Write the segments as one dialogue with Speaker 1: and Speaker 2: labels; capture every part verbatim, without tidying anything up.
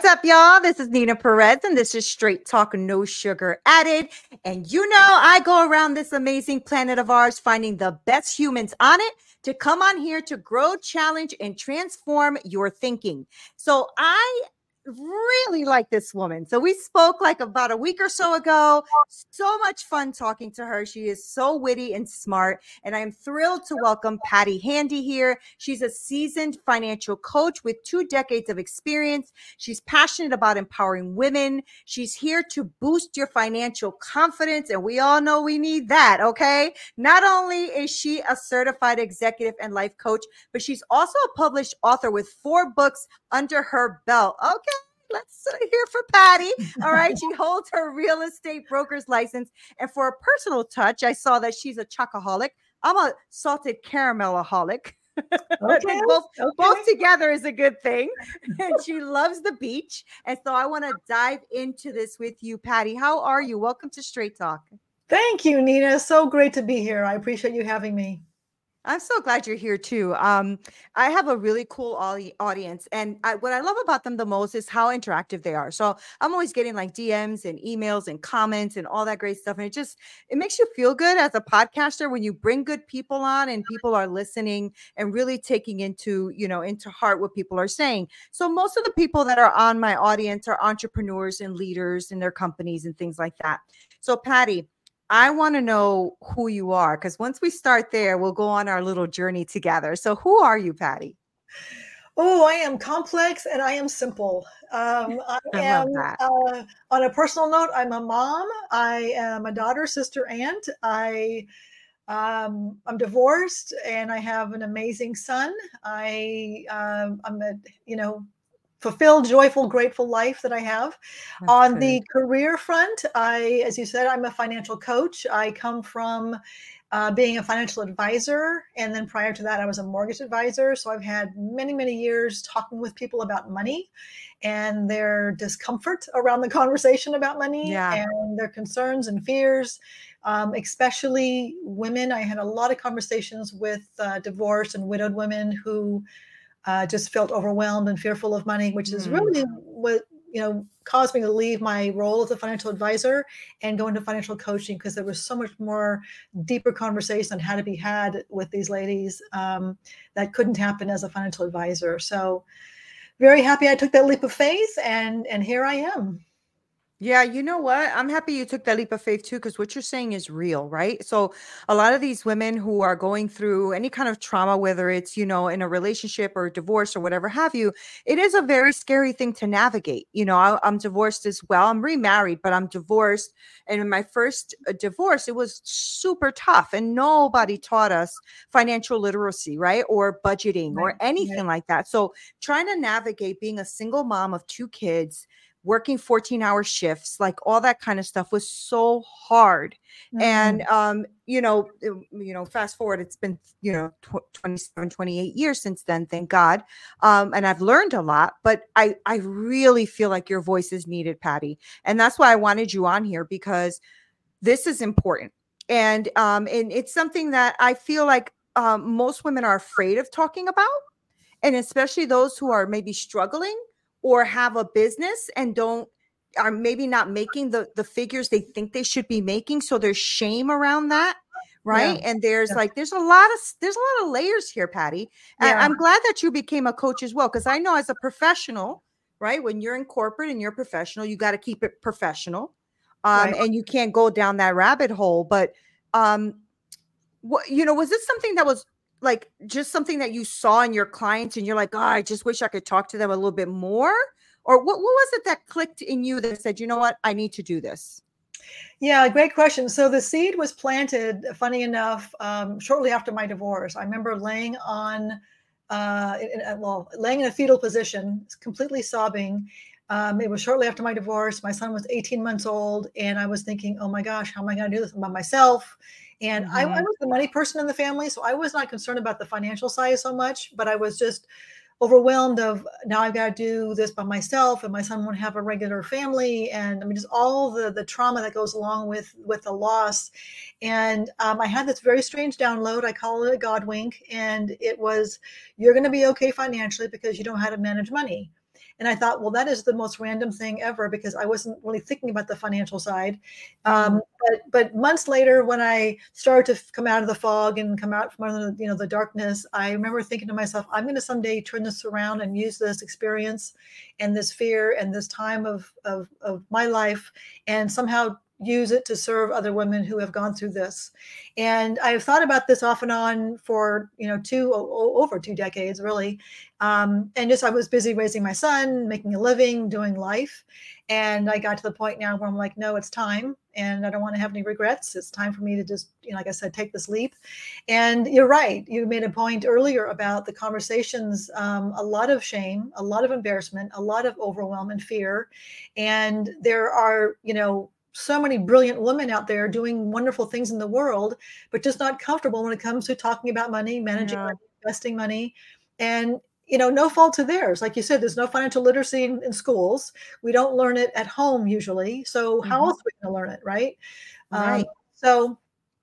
Speaker 1: up, y'all? This is Nina Perez, and this is Straight Talk, no sugar added. And you know, I go around this amazing planet of ours finding the best humans on it to come on here to grow, challenge, and transform your thinking. So I really like this woman. So we spoke like about a week or so ago. So much fun talking to her. She is so witty and smart. And I am thrilled to welcome Patty Handy here. She's a seasoned financial coach with two decades of experience. She's passionate about empowering women. She's here to boost your financial confidence. And we all know we need that, okay? Not only is she a certified executive and life coach, but she's also a published author with four books under her belt. Okay. Let's uh, hear for Patty. All right. She holds her real estate broker's license. And for a personal touch, I saw that she's a chocoholic. I'm a salted caramelaholic.
Speaker 2: Okay.
Speaker 1: both,
Speaker 2: okay.
Speaker 1: both together is a good thing. And she loves the beach. And so I want to dive into this with you, Patty. How are you? Welcome to Straight Talk.
Speaker 2: Thank you, Nina. So great to be here. I appreciate you having me.
Speaker 1: I'm so glad you're here too. Um, I have a really cool audi- audience, and I, what I love about them the most is how interactive they are. So I'm always getting like D Ms and emails and comments and all that great stuff, and it just it makes you feel good as a podcaster when you bring good people on and people are listening and really taking into you know into heart what people are saying. So most of the people that are on my audience are entrepreneurs and leaders in their companies and things like that. So Patty, I want to know who you are, because once we start there, we'll go on our little journey together. So who are you, Patty?
Speaker 2: Oh, I am complex and I am simple. Um, I,
Speaker 1: I
Speaker 2: am,
Speaker 1: love that.
Speaker 2: uh, on a personal note, I'm a mom. I am a daughter, sister, aunt. I, um, I'm divorced and I have an amazing son. I, um, I'm a, you know, fulfilled, joyful, grateful life that I have.
Speaker 1: That's
Speaker 2: On
Speaker 1: good.
Speaker 2: the career front, I, as you said, I'm a financial coach. I come from uh, being a financial advisor. And then prior to that, I was a mortgage advisor. So I've had many, many years talking with people about money and their discomfort around the conversation about money
Speaker 1: Yeah.
Speaker 2: and their concerns and fears. Um, especially women. I had a lot of conversations with uh, divorced and widowed women who Uh, just felt overwhelmed and fearful of money, which is
Speaker 1: Mm.
Speaker 2: really what, you know, caused me to leave my role as a financial advisor and go into financial coaching, because there was so much more deeper conversation that had to be had with these ladies um, that couldn't happen as a financial advisor. So very happy I took that leap of faith, and and here I am.
Speaker 1: Yeah, you know what? I'm happy you took that leap of faith too, because what you're saying is real, right? So, a lot of these women who are going through any kind of trauma, whether it's, you know, in a relationship or divorce or whatever have you, it is a very scary thing to navigate. You know, I, I'm divorced as well. I'm remarried, but I'm divorced. And in my first uh, divorce, it was super tough, and nobody taught us financial literacy, right? Or budgeting or
Speaker 2: Right,
Speaker 1: anything
Speaker 2: right.
Speaker 1: like that. So, trying to navigate being a single mom of two kids, working fourteen hour shifts, like all that kind of stuff was so hard. And,
Speaker 2: Mm,
Speaker 1: um, you know, it- you know, fast forward, it's been, you know, tw- twenty-seven, twenty-eight years since then, thank God. Um, and I've learned a lot, but I, I really feel like your voice is needed, Patty. And that's why I wanted you on here, because this is important. And, um, and it's something that I feel like, um, most women are afraid of talking about, and especially those who are maybe struggling or have a business and don't are maybe not making the the figures they think they should be making, so there's shame around that,
Speaker 2: yeah,
Speaker 1: right? And there's
Speaker 2: yeah,
Speaker 1: like there's a lot of there's a lot of layers here, Patty. And
Speaker 2: yeah,
Speaker 1: I'm glad that you became a coach as well, because I know as a professional, right, when you're in corporate and you're professional, you got to keep it professional, um
Speaker 2: right.
Speaker 1: and you can't go down that rabbit hole. But um what, you know, was this something that was like just something that you saw in your clients and you're like, oh, I just wish I could talk to them a little bit more? Or what, what was it that clicked in you that said, you know what, I need to do this?
Speaker 2: Yeah, great question. So the seed was planted, funny enough, um, shortly after my divorce. I remember laying on, uh, in, in- well, laying in a fetal position, completely sobbing. Um, it was shortly after my divorce. My son was eighteen months old, and I was thinking, "Oh my gosh, how am I going to do this by myself?" And I, I
Speaker 1: Hmm.
Speaker 2: was the money person in the family, so I was not concerned about the financial side so much, but I was just overwhelmed of, now I've got to do this by myself, and my son won't have a regular family, and I mean just all the the trauma that goes along with with the loss. And um, I had this very strange download. I call it a God wink, and it was, you're going to be okay financially because you know how to manage money. And I thought, well, that is the most random thing ever, because I wasn't really thinking about the financial side.
Speaker 1: Mm.
Speaker 2: Um, but, but months later, when I started to come out of the fog and come out from under the, you know, the darkness, I remember thinking to myself, I'm going to someday turn this around and use this experience and this fear and this time of, of, of my life, and somehow use it to serve other women who have gone through this. And I've thought about this off and on for, you know, two over two decades, really. Um, and just I was busy raising my son, making a living, doing life. And I got to the point now where I'm like, no, it's time. And I don't want to have any regrets. It's time for me to just, you know, like I said, take this leap. And you're right. You made a point earlier about the conversations, um, a lot of shame, a lot of embarrassment, a lot of overwhelm and fear. And there are, you know, so many brilliant women out there doing wonderful things in the world, but just not comfortable when it comes to talking about money, managing
Speaker 1: Yeah.
Speaker 2: money, investing money. And, you know, no fault to theirs. Like you said, there's no financial literacy in, in schools. We don't learn it at home usually. So how
Speaker 1: Mhm.
Speaker 2: else are we going to learn it, right? Um,
Speaker 1: Right.
Speaker 2: so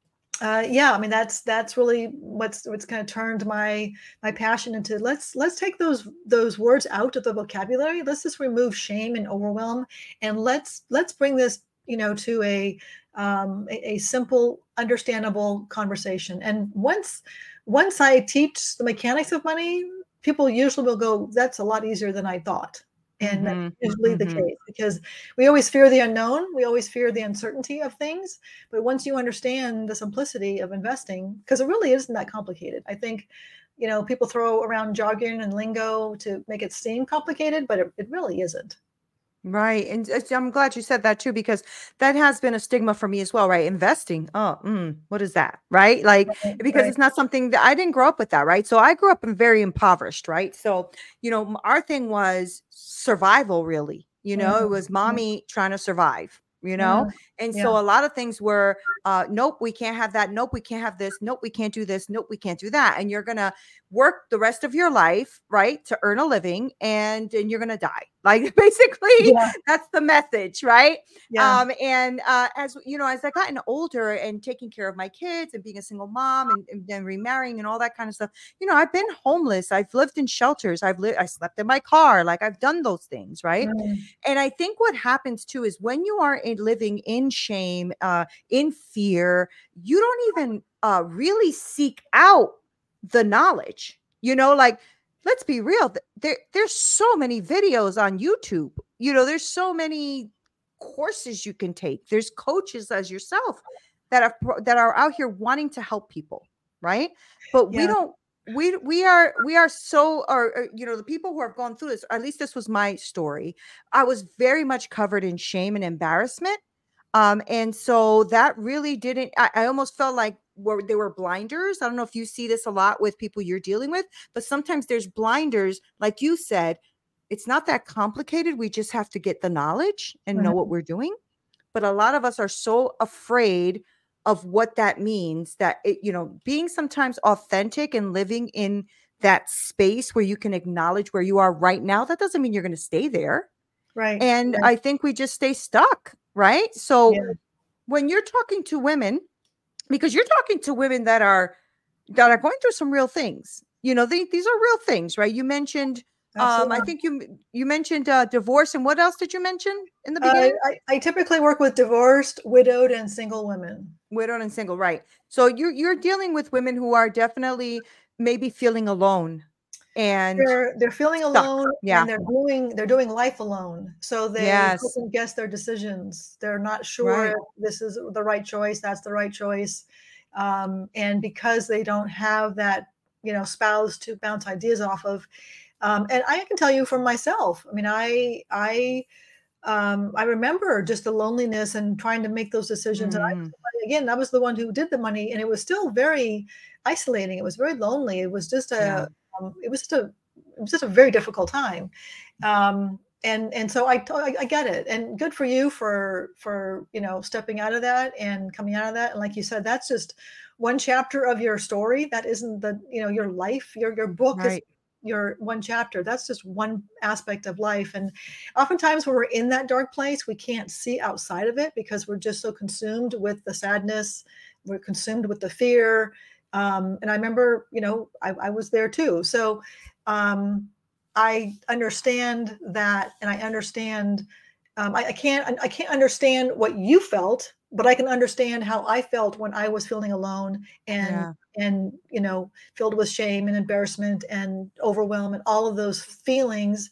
Speaker 2: uh, yeah, I mean, that's that's really what's what's kind of turned my my passion into, let's let's take those those words out of the vocabulary. Let's just remove shame and overwhelm, and let's let's bring this, you know, to a um, a, a simple, understandable conversation. And once once I teach the mechanics of money, people usually will go, "That's a lot easier than I thought." And that's
Speaker 1: Mhm.
Speaker 2: usually the
Speaker 1: Mhm.
Speaker 2: case, because we always fear the unknown. We always fear the uncertainty of things. But once you understand the simplicity of investing, because it really isn't that complicated. I think, you know, people throw around jargon and lingo to make it seem complicated, but it, it really isn't.
Speaker 1: Right. And it's- I'm glad you said that too, because that has been a stigma for me as well, right? Investing. Oh, mm, what is that? Right. Like,
Speaker 2: Right.
Speaker 1: because
Speaker 2: Right.
Speaker 1: it's not something that I didn't grow up with that. Right. So I grew up in very impoverished. Right. So, you know, m- our thing was survival, really. You know, it
Speaker 2: Mhm.
Speaker 1: was
Speaker 2: Mhm.
Speaker 1: mommy trying to survive, you know?
Speaker 2: Mhm.
Speaker 1: And
Speaker 2: Yeah.
Speaker 1: so a lot of things were, uh, nope, we can't have that. Nope, we can't have this. Nope, we can't do this. Nope, we can't do that. And you're going to work the rest of your life, right, to earn a living, and, and you're going to die. Like, basically,
Speaker 2: Yeah.
Speaker 1: that's the message, right?
Speaker 2: Yeah.
Speaker 1: Um, and uh, as you know, as I gotten older and taking care of my kids and being a single mom, and, and then remarrying and all that kind of stuff, you know, I've been homeless. I've lived in shelters. I've lived. I slept in my car. Like, I've done those things, right?
Speaker 2: Mhm.
Speaker 1: And I think what happens too is when you are in, living in shame, uh, in fear, you don't even uh, really seek out the knowledge. You know, like, let's be real. th- There, there's so many videos on YouTube. You know, there's so many courses you can take. There's coaches as yourself that are pro- that are out here wanting to help people, right? But we
Speaker 2: Yeah.
Speaker 1: don't. We we are we are so, or, or you know, the people who have gone through this. Or at least this was my story. I was very much covered in shame and embarrassment. Um, and so that really didn't, I, I almost felt like where there were blinders. I don't know if you see this a lot with people you're dealing with, but sometimes there's blinders, like you said, it's not that complicated. We just have to get the knowledge and know what
Speaker 2: Mhm.
Speaker 1: we're doing. But a lot of us are so afraid of what that means that it, you know, being sometimes authentic and living in that space where you can acknowledge where you are right now, that doesn't mean you're going to stay there.
Speaker 2: Right.
Speaker 1: And
Speaker 2: Right.
Speaker 1: I think we just stay stuck, right? So
Speaker 2: Yeah.
Speaker 1: when you're talking to women, because you're talking to women that are that are going through some real things, you know, they, these are real things, right? You mentioned, um, I
Speaker 2: Absolutely.
Speaker 1: think you you mentioned uh, divorce, and what else did you mention in the
Speaker 2: Uh,
Speaker 1: beginning?
Speaker 2: I, I typically work with divorced, widowed, and single women.
Speaker 1: Widowed and single, right? So you're you're dealing with women who are definitely maybe feeling alone and
Speaker 2: They're they're feeling
Speaker 1: stuck.
Speaker 2: alone,
Speaker 1: Yeah.
Speaker 2: and they're doing they're doing life alone. So they
Speaker 1: Yes.
Speaker 2: second guess their decisions. They're not sure if
Speaker 1: Right.
Speaker 2: this is the right choice, that's the right choice. Um, and because they don't have that, you know, spouse to bounce ideas off of. Um, and I can tell you from myself. I mean, I I um, I remember just the loneliness and trying to make those decisions. And I was
Speaker 1: Mm,
Speaker 2: the one, again, I was the one who did the money, and it was still very isolating. It was very lonely. It was just
Speaker 1: yeah.
Speaker 2: a um, it was just a it was just a very difficult time. Um, and and so I, to- I I get it, and good for you for for you know stepping out of that and coming out of that. And like you said, that's just one chapter of your story. That isn't the you know your life. Your your book is
Speaker 1: Right.
Speaker 2: your one chapter. That's just one aspect of life. And oftentimes when we're in that dark place, we can't see outside of it because we're just so consumed with the sadness. We're consumed with the fear. Um, and I remember, you know, I, I was there too. So, um, I understand that, and I understand. Um, I, I can't. I can't understand what you felt, but I can understand how I felt when I was feeling alone and
Speaker 1: Yeah.
Speaker 2: and you know filled with shame and embarrassment and overwhelm and all of those feelings.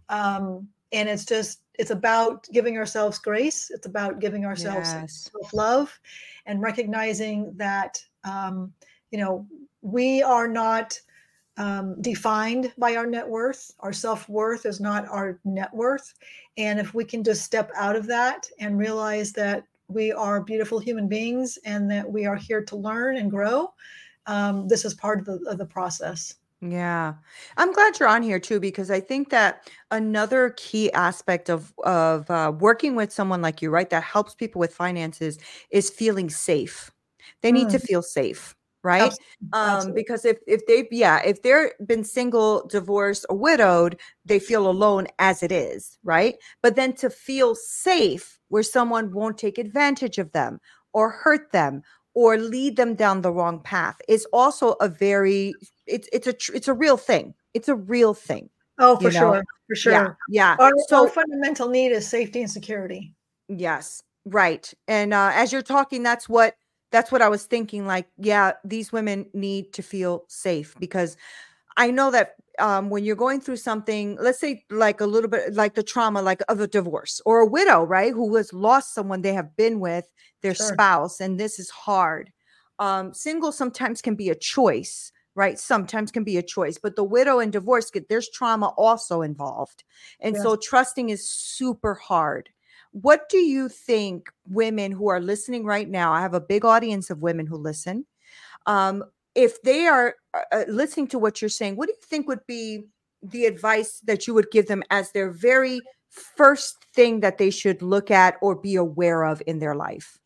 Speaker 2: Um, and it's just it's about giving ourselves grace. It's about giving ourselves
Speaker 1: Yes.
Speaker 2: self love, and recognizing that um, you know we are not um, defined by our net worth. Our self worth is not our net worth. And if we can just step out of that and realize that we are beautiful human beings and that we are here to learn and grow, um, this is part of the, of the process.
Speaker 1: Yeah. I'm glad you're on here too, because I think that another key aspect of of uh, working with someone like you, right, that helps people with finances is feeling safe. They need to
Speaker 2: Mm,
Speaker 1: feel safe, right?
Speaker 2: absolutely.
Speaker 1: Um,
Speaker 2: Absolutely.
Speaker 1: because if if they've yeah, if they're been single, divorced, or widowed, they feel alone as it is, right? But then to feel safe where someone won't take advantage of them or hurt them or lead them down the wrong path is also a very it's it's a tr- it's a real thing. It's a real thing,
Speaker 2: Oh, for
Speaker 1: you know?
Speaker 2: sure. For
Speaker 1: Yeah,
Speaker 2: sure.
Speaker 1: yeah.
Speaker 2: Our, our
Speaker 1: So
Speaker 2: fundamental need is safety and security.
Speaker 1: yes, right. And uh, as you're talking, that's what that's what I was thinking. Like, yeah, these women need to feel safe because I know that um, when you're going through something, let's say like a little bit like the trauma, like of a divorce or a widow, right, who has lost someone they have been with, their
Speaker 2: Sure.
Speaker 1: spouse, and this is hard. Um, single sometimes can be a choice, right? Sometimes can be a choice, but the widow and divorce, get- there's trauma also involved, and
Speaker 2: Yes.
Speaker 1: so trusting is super hard. What do you think women who are listening right now? I have a big audience of women who listen um, if they are uh, uh, listening to what you're saying, what do you think would be the advice that you would give them as their very first thing that they should look at or be aware of in their life?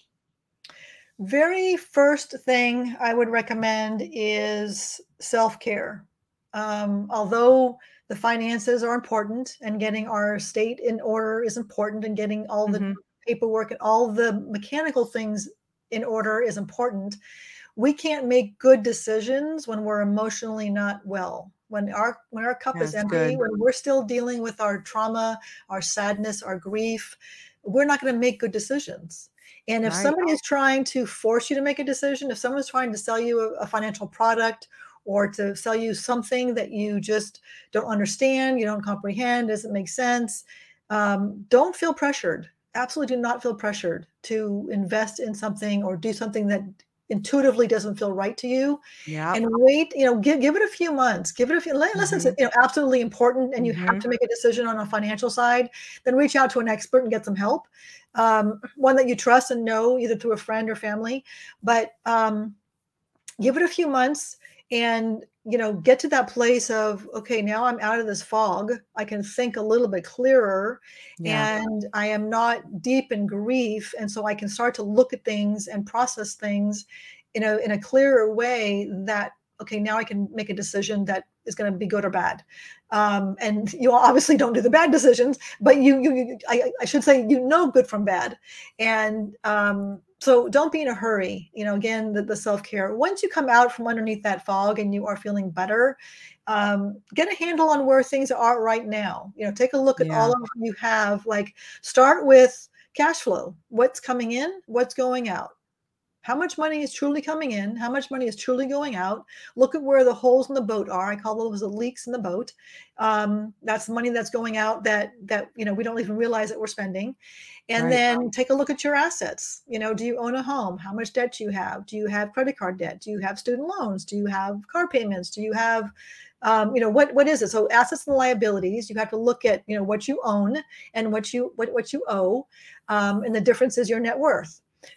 Speaker 2: Very first thing I would recommend is self care. Um, although the finances are important and getting our state in order is important and getting all the
Speaker 1: Hmm.
Speaker 2: paperwork and all the mechanical things in order is important, we can't make good decisions when we're emotionally not well. When our when our cup is
Speaker 1: That's
Speaker 2: empty,
Speaker 1: good.
Speaker 2: when we're still dealing with our trauma, our sadness, our grief, we're not going to make good decisions. And if
Speaker 1: Right.
Speaker 2: somebody is trying to force you to make a decision, if someone's trying to sell you a, a financial product or to sell you something that you just don't understand, you don't comprehend, doesn't make sense, um, don't feel pressured. Absolutely do not feel pressured to invest in something or do something that intuitively doesn't feel right to you,
Speaker 1: Yeah.
Speaker 2: and wait, you know, give, give it a few months, give it a few, unless it's
Speaker 1: Hmm.
Speaker 2: you know absolutely important and you have
Speaker 1: Hmm.
Speaker 2: to make a decision on a financial side, then reach out to an expert and get some help, um, one that you trust and know either through a friend or family. But um, give it a few months and you know get to that place of, okay, now I'm out of this fog, I can think a little bit clearer,
Speaker 1: Yeah.
Speaker 2: and I am not deep in grief, and so I can start to look at things and process things in a in a clearer way, that okay, now I can make a decision that is going to be good or bad. Um, and you obviously don't do the bad decisions, but you you, you I, I should say, you know, good from bad. And um, so don't be in a hurry. You know, again, the, the self-care. Once you come out from underneath that fog and you are feeling better, um, get a handle on where things are right now. You know, take a look at all
Speaker 1: Yeah.
Speaker 2: of what you have. Like, start with cash flow. What's coming in? What's going out? How much money is truly coming in? How much money is truly going out? Look at where the holes in the boat are. I call those the leaks in the boat. Um, that's the money that's going out that that you know we don't even realize that we're spending. And
Speaker 1: Right.
Speaker 2: then take a look at your assets. You know, do you own a home? How much debt do you have? Do you have credit card debt? Do you have student loans? Do you have car payments? Do you have um, you know what what is it? So assets and liabilities. You have to look at you know what you own and what you what what you owe, um, and the difference is your net worth.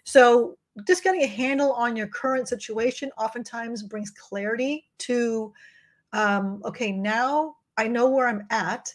Speaker 2: So just getting a handle on your current situation oftentimes brings clarity to, um, okay, now I know where I'm at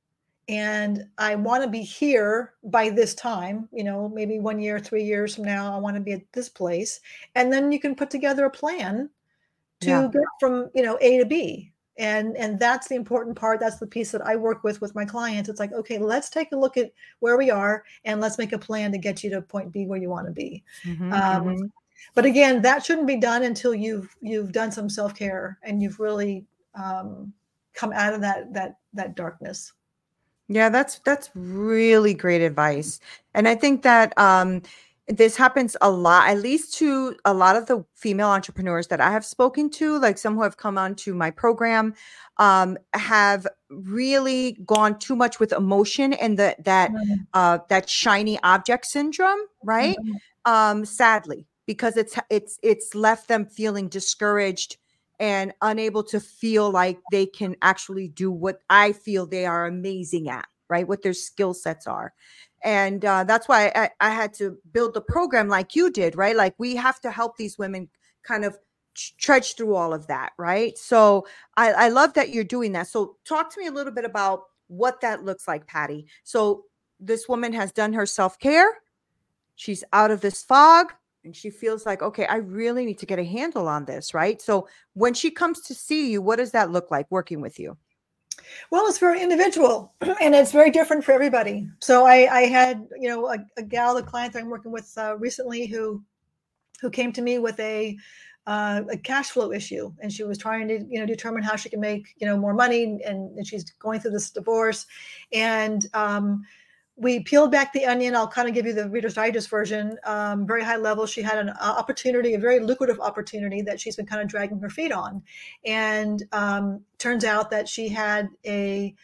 Speaker 2: and I want to be here by this time, you know, maybe one year, three years from now, I want to be at this place. And then you can put together a plan
Speaker 1: Yeah.
Speaker 2: to get from, you know, A to B. And and that's the important part. That's the piece that I work with with my clients. It's like, okay, let's take a look at where we are and let's make a plan to get you to point B where you want to be.
Speaker 1: Hmm.
Speaker 2: Um,
Speaker 1: Hmm.
Speaker 2: but again, that shouldn't be done until you've you've done some self care and you've really um, come out of that that that darkness.
Speaker 1: Yeah, that's that's really great advice. And I think that um this happens a lot, at least to a lot of the female entrepreneurs that I have spoken to, like some who have come onto my program, um, have really gone too much with emotion and the that
Speaker 2: Mhm.
Speaker 1: uh that shiny object syndrome, right?
Speaker 2: Mhm.
Speaker 1: Um, sadly, because it's it's it's left them feeling discouraged and unable to feel like they can actually do what I feel they are amazing at, right? What their skill sets are. And uh, that's why I, I had to build the program like you did, right? Like we have to help these women kind of trudge through all of that, right? So I, I love that you're doing that. So talk to me a little bit about what that looks like, Patty. So this woman has done her self-care. She's out of this fog and she feels like, okay, I really need to get a handle on this, right? So when she comes to see you, what does that look like working with you?
Speaker 2: Well, it's very individual and it's very different for everybody. So I, I had, you know, a, a gal, a client that I'm working with uh, recently who, who came to me with a, uh, a cash flow issue. And she was trying to, you know, determine how she can make, you know, more money. And, and she's going through this divorce. And, um, we peeled back the onion. I'll kind of give you the Reader's Digest version. Um, very high level. She had an uh, opportunity, a very lucrative opportunity that she's been kind of dragging her feet on. And um, turns out that she had a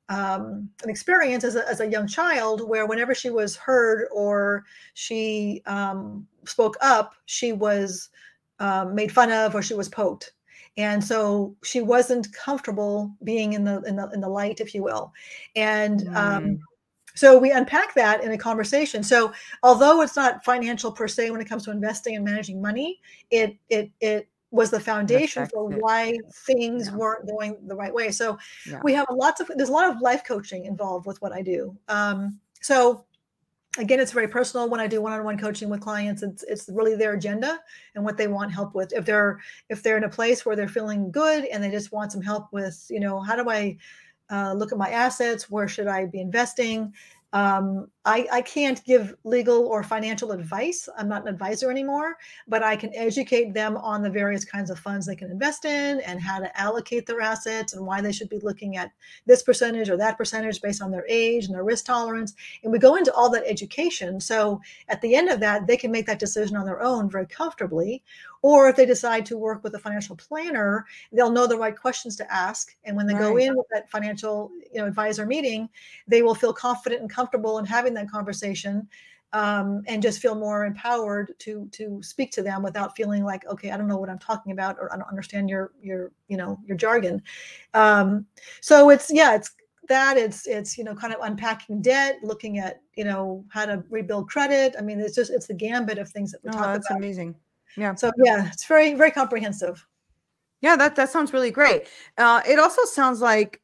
Speaker 2: um, an experience as a, as a young child where whenever she was heard or she um, spoke up, she was um, made fun of or she was poked. And so she wasn't comfortable being in the in the in the light, if you will. And um,
Speaker 1: Mm,
Speaker 2: so we unpack that in a conversation. So although it's not financial per se when it comes to investing and managing money, it it it was the
Speaker 1: it
Speaker 2: foundation
Speaker 1: affects
Speaker 2: for
Speaker 1: it.
Speaker 2: why things
Speaker 1: Yeah.
Speaker 2: weren't going the right way. So
Speaker 1: Yeah.
Speaker 2: we have lots of there's a lot of life coaching involved with what I do. Um, so again, it's very personal when I do one-on-one coaching with clients. It's it's really their agenda and what they want help with. If they're if they're in a place where they're feeling good and they just want some help with, you know, how do I uh, look at my assets? Where should I be investing? Um, I, I can't give legal or financial advice. I'm not an advisor anymore, but I can educate them on the various kinds of funds they can invest in and how to allocate their assets and why they should be looking at this percentage or that percentage based on their age and their risk tolerance. And we go into all that education. So at the end of that, they can make that decision on their own very comfortably. Or if they decide to work with a financial planner, they'll know the right questions to ask. And when they go
Speaker 1: Right.
Speaker 2: in with that financial, you know, advisor meeting, they will feel confident and comfortable in having that conversation, um, and just feel more empowered to to speak to them without feeling like, okay, I don't know what I'm talking about, or I don't understand your your you know your jargon. Um, so it's yeah, it's that it's it's you know kind of unpacking debt, looking at you know how to rebuild credit. I mean, it's just it's the gambit of things that we
Speaker 1: Oh,
Speaker 2: talk
Speaker 1: that's
Speaker 2: about.
Speaker 1: amazing. Yeah.
Speaker 2: So yeah, it's very very comprehensive.
Speaker 1: Yeah, that that sounds really great. Uh, it also sounds like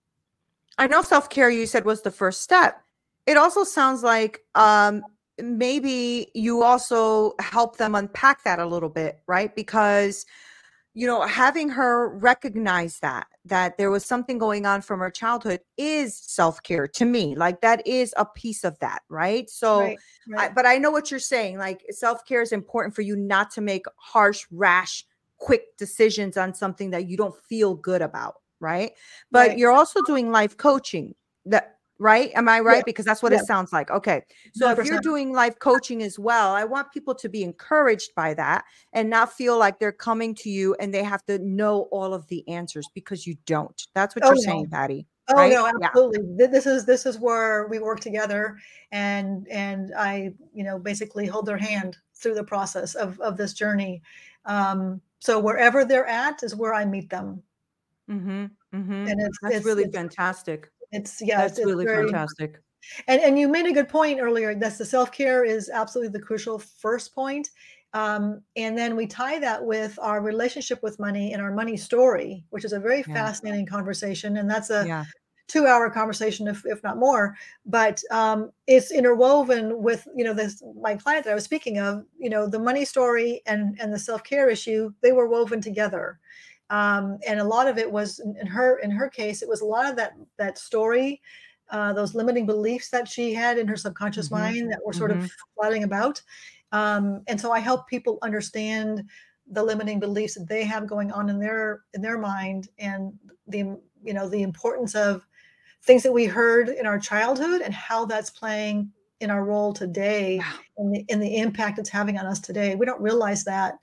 Speaker 1: I know self-care you said was the first step. It also sounds like um maybe you also help them unpack that a little bit, right? Because you know, having her recognize that that there was something going on from her childhood is self-care to me. Like that is a piece of that, right? So
Speaker 2: Right,
Speaker 1: I,
Speaker 2: right,
Speaker 1: but I know what you're saying. Like self-care is important for you not to make harsh, rash, quick decisions on something that you don't feel good about, right? But
Speaker 2: right.
Speaker 1: you're also doing life coaching. That right? Am I
Speaker 2: Yeah,
Speaker 1: right? Because that's what
Speaker 2: yeah,
Speaker 1: it sounds like. Okay. So if you're
Speaker 2: one hundred percent.
Speaker 1: doing life coaching as well, I want people to be encouraged by that and not feel like they're coming to you and they have to know all of the answers because you don't. That's what
Speaker 2: Oh
Speaker 1: you're
Speaker 2: no.
Speaker 1: saying, Patty,
Speaker 2: Oh
Speaker 1: right?
Speaker 2: no,
Speaker 1: Yeah.
Speaker 2: absolutely. Th- This is this is where we work together, and and I you know basically hold their hand through the process of of this journey. Um, so wherever they're at is where I meet them,
Speaker 1: Mhm. Mhm.
Speaker 2: and it's
Speaker 1: That's
Speaker 2: it's
Speaker 1: really
Speaker 2: it's
Speaker 1: fantastic.
Speaker 2: it's yeah it's,
Speaker 1: That's
Speaker 2: it's
Speaker 1: really
Speaker 2: very
Speaker 1: fantastic.
Speaker 2: and and you made a good point earlier. That's the self care is absolutely the crucial first point. Um, and then we tie that with our relationship with money and our money story, which is a very
Speaker 1: Yeah.
Speaker 2: fascinating conversation. And that's a
Speaker 1: Yeah.
Speaker 2: two hour conversation, if, if not more, but um, it's interwoven with, you know, this, my client that I was speaking of, you know, the money story and, and the self-care issue, they were woven together. Um, and a lot of it was in her, in her case, it was a lot of that, that story, uh, those limiting beliefs that she had in her subconscious
Speaker 1: Mhm.
Speaker 2: mind that were sort of
Speaker 1: Mhm.
Speaker 2: flooding about. Um, and so I help people understand the limiting beliefs that they have going on in their, in their mind and the you know, the importance of things that we heard in our childhood and how that's playing in our role today,
Speaker 1: Yeah.
Speaker 2: and the, and the impact it's having on us today. We don't realize that.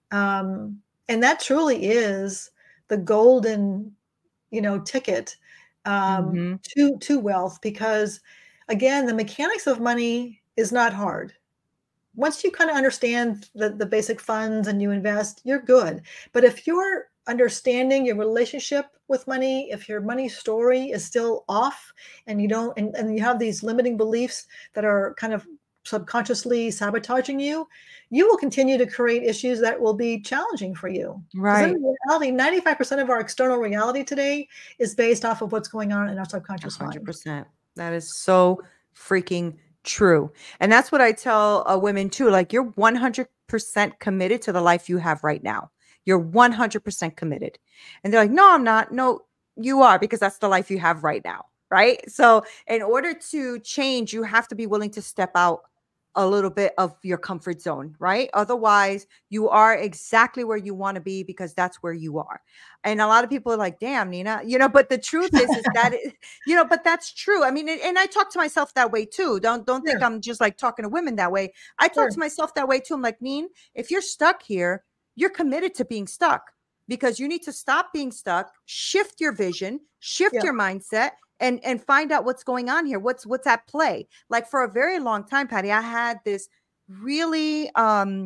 Speaker 2: Um, and that truly is the golden, you know, ticket um,
Speaker 1: Mm-hmm.
Speaker 2: to, to wealth, because again, the mechanics of money is not hard. Once you kind of understand the, the basic funds and you invest, you're good. But if you're understanding your relationship with money, if your money story is still off and you don't, and, and you have these limiting beliefs that are kind of subconsciously sabotaging you, you will continue to create issues that will be challenging for you. Because
Speaker 1: Right.
Speaker 2: in reality, ninety-five percent of our external reality today is based off of what's going on in our subconscious mind.
Speaker 1: one hundred percent. That is so freaking true. And that's what I tell uh, women too. Like, you're one hundred percent committed to the life you have right now. You're one hundred percent committed. And they're like, no, I'm not. No, you are, because that's the life you have right now. Right. So in order to change, you have to be willing to step out a little bit of your comfort zone, right? Otherwise, you are exactly where you want to be, because that's where you are. And a lot of people are like, damn, Nina, you know, but the truth is, is that, it, you know, but that's true. I mean, and I talk to myself that way too. Don't, don't think
Speaker 2: Sure.
Speaker 1: I'm just like talking to women that way. I talk
Speaker 2: Sure.
Speaker 1: to myself that way too. I'm like, Neen, if you're stuck here, you're committed to being stuck, because you need to stop being stuck, shift your vision, shift
Speaker 2: Yeah.
Speaker 1: your mindset, and and find out what's going on here. What's what's at play. Like, for a very long time, Patty, I had this really um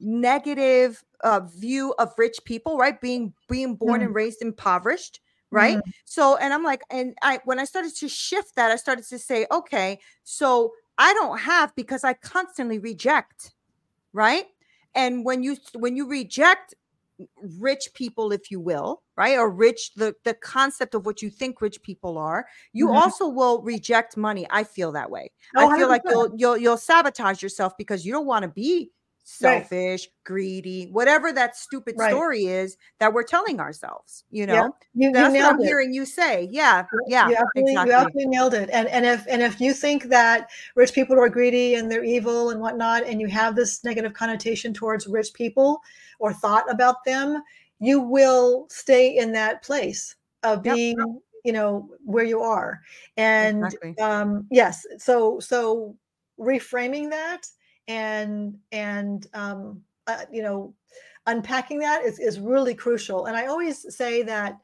Speaker 1: negative uh, view of rich people, right? Being being born
Speaker 2: Mm.
Speaker 1: and raised impoverished, right?
Speaker 2: Mm.
Speaker 1: So, and I'm like, and I when I started to shift that, I started to say, okay, so I don't have, because I constantly reject, right? And when you when you reject rich people, if you will, right, or rich, the the concept of what you think rich people are, you
Speaker 2: Mhm.
Speaker 1: also will reject money. I feel that way.
Speaker 2: Oh,
Speaker 1: I feel like
Speaker 2: one hundred percent.
Speaker 1: you'll you'll you'll sabotage yourself, because you don't want to be
Speaker 2: Right.
Speaker 1: selfish, greedy, whatever that stupid
Speaker 2: Right.
Speaker 1: story is that we're telling ourselves, you
Speaker 2: Yeah.
Speaker 1: know.
Speaker 2: You you
Speaker 1: That's what
Speaker 2: nailed
Speaker 1: I'm
Speaker 2: it.
Speaker 1: hearing you say. Yeah, yeah,
Speaker 2: You absolutely, you
Speaker 1: exactly.
Speaker 2: absolutely nailed it. And and if and if you think that rich people are greedy and they're evil and whatnot, and you have this negative connotation towards rich people or thought about them, you will stay in that place of
Speaker 1: Yep,
Speaker 2: being, you know, where you are. And
Speaker 1: exactly.
Speaker 2: um, yes, so so reframing that and and um, uh, you know, unpacking that is is really crucial. And I always say that.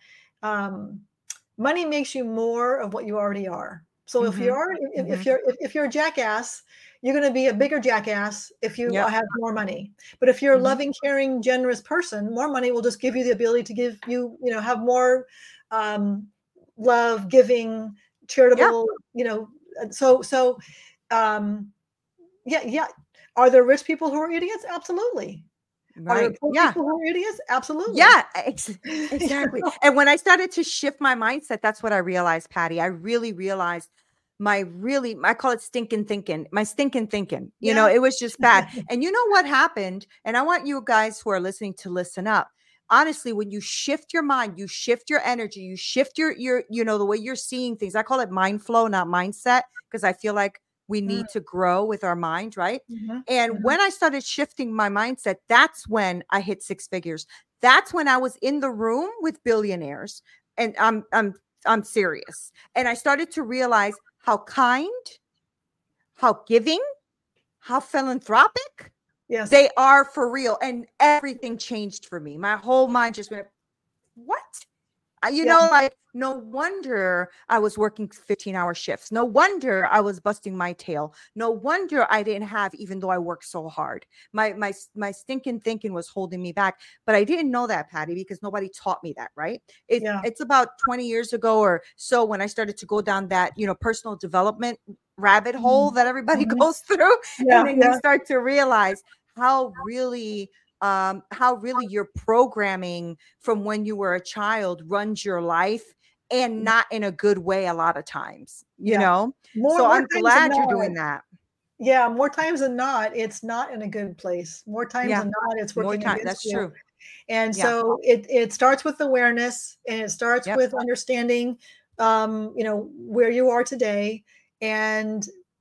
Speaker 2: Um, Money makes you more of what you already are. So if
Speaker 1: Mm-hmm.
Speaker 2: you're if,
Speaker 1: Mm-hmm.
Speaker 2: if you're if, if you're a jackass, you're going to be a bigger jackass if you
Speaker 1: Yep.
Speaker 2: have more money. But if you're a
Speaker 1: Mm-hmm.
Speaker 2: loving, caring, generous person, more money will just give you the ability to give you, you know, have more um, love, giving,
Speaker 1: Yeah.
Speaker 2: charitable, you know. So so um, yeah, yeah. Are there rich people who are idiots? Absolutely. Are there
Speaker 1: Right.
Speaker 2: poor
Speaker 1: Yeah.
Speaker 2: people who are idiots? Absolutely.
Speaker 1: Yeah, ex- exactly. And when I started to shift my mindset, that's what I realized, Patty. I really realized my really, I call it stinking thinking, my stinking thinking. You know,
Speaker 2: Yeah.
Speaker 1: it was just bad. And you know what happened? And I want you guys who are listening to listen up. Honestly, when you shift your mind, you shift your energy, you shift your, your, you know, the way you're seeing things. I call it mind flow, not mindset, because I feel like we
Speaker 2: Mm,
Speaker 1: need to grow with our mind, right?
Speaker 2: mhm,
Speaker 1: And
Speaker 2: mhm.
Speaker 1: when I started shifting my mindset, that's when I hit six figures. That's when I was in the room with billionaires. And I'm I'm I'm serious. And I started to realize how kind, how giving, how philanthropic
Speaker 2: Yes.
Speaker 1: they are for real. And everything changed for me. My whole mind just went, what? Uh, You
Speaker 2: Yeah.
Speaker 1: know, like, no wonder I was working fifteen hour shifts. No wonder I was busting my tail. No wonder I didn't have, even though I worked so hard. My my my stinking thinking was holding me back. But I didn't know that, Patty, because nobody taught me that, right? It,
Speaker 2: Yeah.
Speaker 1: it's about twenty years ago or so when I started to go down that, you know, personal development rabbit hole
Speaker 2: Mhm,
Speaker 1: that everybody
Speaker 2: mhm.
Speaker 1: goes through. And
Speaker 2: Yeah,
Speaker 1: then you
Speaker 2: yeah.
Speaker 1: start to realize how really um, how really your programming from when you were a child runs your life, and not in a good way a lot of times, you
Speaker 2: Yeah.
Speaker 1: know?
Speaker 2: More
Speaker 1: So
Speaker 2: more
Speaker 1: I'm
Speaker 2: times than
Speaker 1: glad you're
Speaker 2: not,
Speaker 1: doing that.
Speaker 2: yeah, more times than not, it's not in a good place. More times
Speaker 1: Yeah.
Speaker 2: than not, it's
Speaker 1: More
Speaker 2: working
Speaker 1: time.
Speaker 2: against
Speaker 1: That's
Speaker 2: you.
Speaker 1: true.
Speaker 2: And
Speaker 1: Yeah.
Speaker 2: so it it starts with awareness, and it starts
Speaker 1: Yep.
Speaker 2: with understanding, um, you know, where you are today, and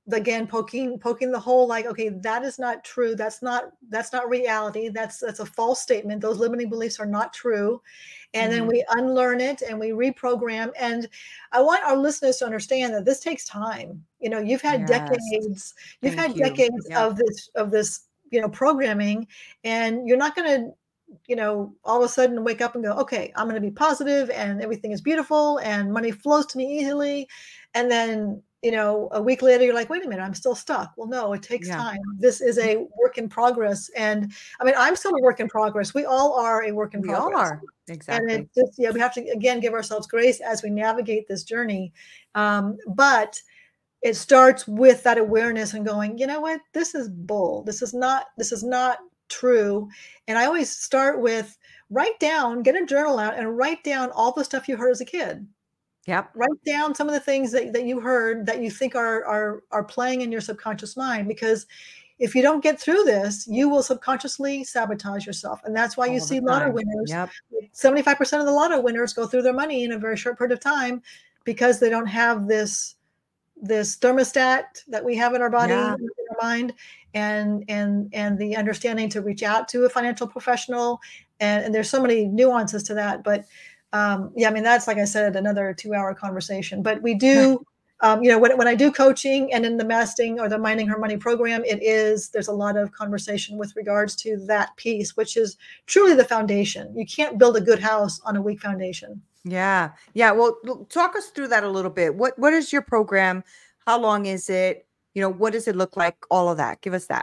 Speaker 2: again, poking poking the hole, like, okay, that is not true. That's not that's not reality. That's that's a false statement. Those limiting beliefs are not true. And then
Speaker 1: Mhm.
Speaker 2: we unlearn it and we reprogram. And I want our listeners to understand that this takes time. You know, you've had
Speaker 1: Yes.
Speaker 2: decades, you've
Speaker 1: Thank
Speaker 2: had
Speaker 1: you.
Speaker 2: decades
Speaker 1: Yep.
Speaker 2: of this of this, you know, programming, and you're not going to, you know, all of a sudden wake up and go, okay, I'm going to be positive and everything is beautiful and money flows to me easily. And then, you know, a week later, you're like, wait a minute, I'm still stuck. Well, no, it takes
Speaker 1: Yeah.
Speaker 2: time. This is a work in progress. And I mean, I'm still a work in progress. We all are a work in
Speaker 1: We all
Speaker 2: progress.
Speaker 1: are.
Speaker 2: And it
Speaker 1: Exactly.
Speaker 2: just, yeah, we have to, again, give ourselves grace as we navigate this journey. Um, but it starts with that awareness and going, you know what, this is bull. This is not, this is not true. And I always start with write down, get a journal out and write down all the stuff you heard as a kid.
Speaker 1: Yep.
Speaker 2: Write down some of the things that, that you heard that you think are, are, are playing in your subconscious mind, because if you don't get through this, you will subconsciously sabotage yourself. And that's why you
Speaker 1: All the
Speaker 2: see lotto
Speaker 1: time.
Speaker 2: winners.
Speaker 1: Yep.
Speaker 2: seventy-five percent of the lotto winners go through their money in a very short period of time, because they don't have this this thermostat that we have in our body,
Speaker 1: Yeah.
Speaker 2: in our mind, and and and the understanding to reach out to a financial professional. And, and there's so many nuances to that. But um, yeah, I mean, that's, like I said, another two hour conversation. But we do, um, you know, when, when I do coaching and in the Masting or the Minding Her Money program, it is, there's a lot of conversation with regards to that piece, which is truly the foundation. You can't build a good house on a weak foundation.
Speaker 1: Yeah. Yeah. Well, l- talk us through that a little bit. What What is your program? How long is it? You know, what does it look like? All of that. Give us that.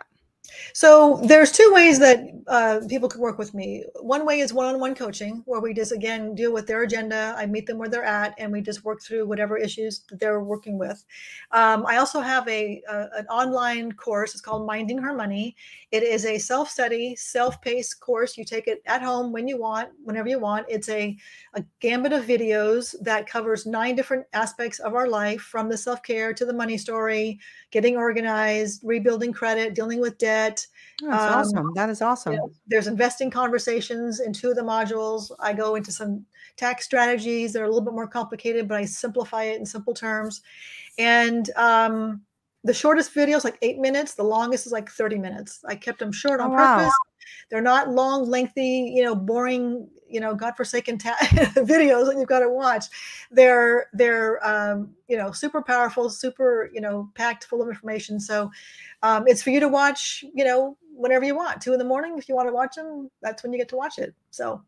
Speaker 2: So there's two ways that uh, people can work with me. One way is one-on-one coaching, where we just, again, deal with their agenda. I meet them where they're at, and we just work through whatever issues that they're working with. Um, I also have a, a an online course. It's called Minding Her Money. It is a self-study, self-paced course. You take it at home when you want, whenever you want. It's a, a gambit of videos that covers nine different aspects of our life, from the self-care to the money story, getting organized, rebuilding credit, dealing with debt.
Speaker 1: Oh, that's
Speaker 2: Um,
Speaker 1: awesome. That is
Speaker 2: you
Speaker 1: awesome.
Speaker 2: know, there's investing conversations in two of the modules. I go into some tax strategies that are a little bit more complicated, but I simplify it in simple terms. And um, the shortest videos like eight minutes. The longest is like thirty minutes. I kept them short
Speaker 1: Oh,
Speaker 2: on
Speaker 1: wow.
Speaker 2: purpose. They're not long, lengthy, you know, boring, you know, godforsaken ta- videos that you've got to watch. They're they're um, you know, super powerful, super, you know, packed full of information. So um, it's for you to watch, you know, whenever you want. Two in the morning, if you want to watch them, that's when you get to watch it. So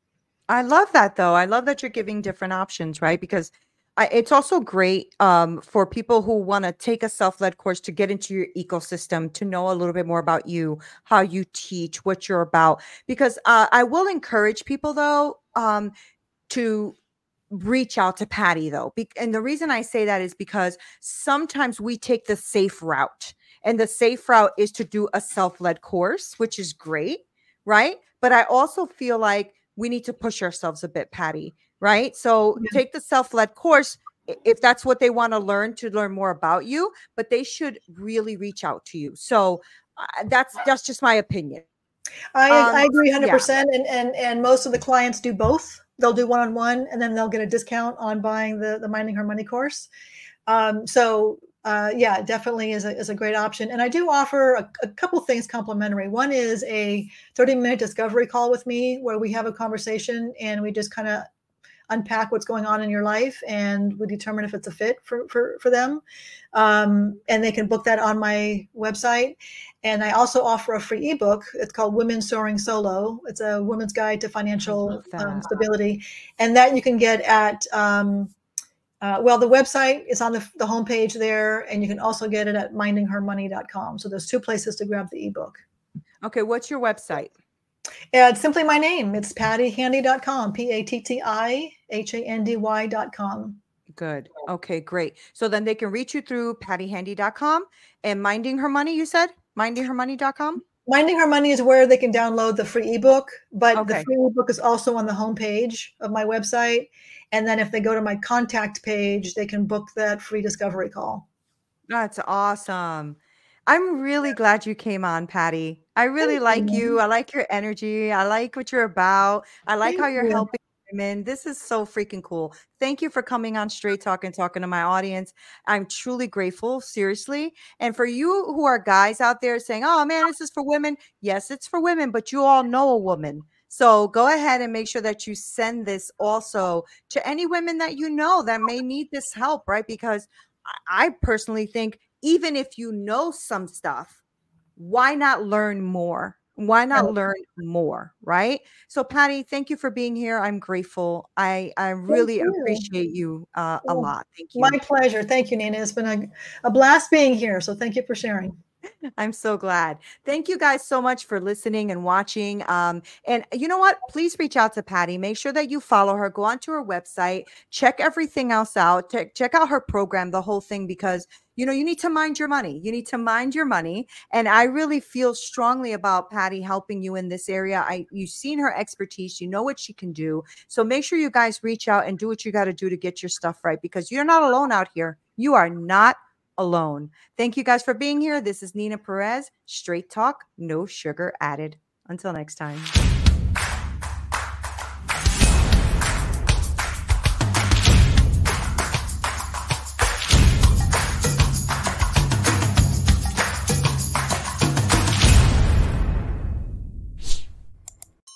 Speaker 1: I love that though. I love that you're giving different options, right? Because I, it's also great um, for people who want to take a self-led course to get into your ecosystem, to know a little bit more about you, how you teach, what you're about. Because uh, I will encourage people though um, to reach out to Patty though. Be- and the reason I say that is because sometimes we take the safe route, and the safe route is to do a self-led course, which is great, right? But I also feel like we need to push ourselves a bit, Patty, right? So
Speaker 2: yeah.
Speaker 1: take the self-led course i- if that's what they want to learn, to learn more about you, but they should really reach out to you. So uh, that's that's just my opinion.
Speaker 2: I, I
Speaker 1: Um
Speaker 2: agree
Speaker 1: yeah.
Speaker 2: one hundred percent. And, and, and most of the clients do both. They'll do one-on-one, and then they'll get a discount on buying the, the Minding Her Money course. Um, so uh, yeah, definitely is a, is a great option. And I do offer a, a couple things complimentary. One is a thirty minute discovery call with me, where we have a conversation and we just kind of unpack what's going on in your life, and we determine if it's a fit for, for, for them. Um, and they can book that on my website. And I also offer a free ebook. It's called Women Soaring Solo. It's a women's guide to
Speaker 1: I
Speaker 2: financial
Speaker 1: love
Speaker 2: um,
Speaker 1: that.
Speaker 2: stability. And that you can get at, um, uh, well, the website is on the, the homepage there, and you can also get it at minding her money dot com. So there's two places to grab the ebook.
Speaker 1: Okay, what's your website?
Speaker 2: Yeah, it's simply my name. It's patty handy dot com, P A T T I H A N D Y dot com.
Speaker 1: Good. Okay, great. So then they can reach you through patty handy dot com and Minding Her Money, you said? minding her money dot com?
Speaker 2: Minding Her Money is where they can download the free ebook, but the
Speaker 1: Okay.
Speaker 2: free ebook is also on the homepage of my website. And then if they go to my contact page, they can book that free discovery call.
Speaker 1: That's awesome. I'm really glad you came on, Patty. I really
Speaker 2: Thank
Speaker 1: like you.
Speaker 2: you.
Speaker 1: I like your energy. I like what you're about. I like how
Speaker 2: Thank
Speaker 1: you're
Speaker 2: you.
Speaker 1: helping women. This is so freaking cool. Thank you for coming on Straight Talk and talking to my audience. I'm truly grateful, seriously. And for you who are guys out there saying, oh man, this is for women. Yes, it's for women, but you all know a woman. So go ahead and make sure that you send this also to any women that you know that may need this help, right? Because I personally think even if you know some stuff, why not learn more? Why not learn more, right? So Patty, thank you for being here. I'm grateful. I, I really
Speaker 2: you.
Speaker 1: appreciate you uh, a
Speaker 2: Well,
Speaker 1: lot. Thank you.
Speaker 2: My pleasure. Thank you, Nina. It's been a, a blast being here. So thank you for sharing.
Speaker 1: I'm so glad. Thank you guys so much for listening and watching. Um, and you know what? Please reach out to Patty. Make sure that you follow her. Go onto her website. Check everything else out. Check, check out her program, the whole thing, because you know you need to mind your money. You need to mind your money. And I really feel strongly about Patty helping you in this area. I you've seen her expertise. You know what she can do. So make sure you guys reach out and do what you got to do to get your stuff right, because you're not alone out here. You are not alone. Thank you guys for being here. This is Nina Perez, Straight Talk, no sugar added. Until next time.